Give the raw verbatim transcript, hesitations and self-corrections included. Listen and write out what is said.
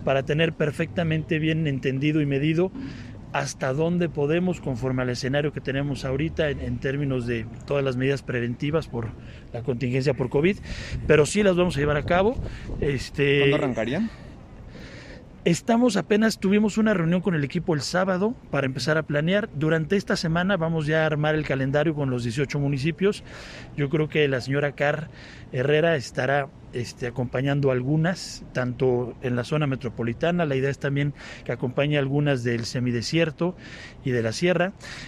para tener perfectamente bien entendido y medido hasta dónde podemos, conforme al escenario que tenemos ahorita en, en términos de todas las medidas preventivas por la contingencia por COVID, pero sí las vamos a llevar a cabo. Este, ¿Cuándo arrancarían? Estamos apenas, tuvimos una reunión con el equipo el sábado para empezar a planear. Durante esta semana vamos ya a armar el calendario con los dieciocho municipios. Yo creo que la señora Car Herrera estará este, acompañando algunas, tanto en la zona metropolitana. La idea es también que acompañe algunas del semidesierto y de la sierra.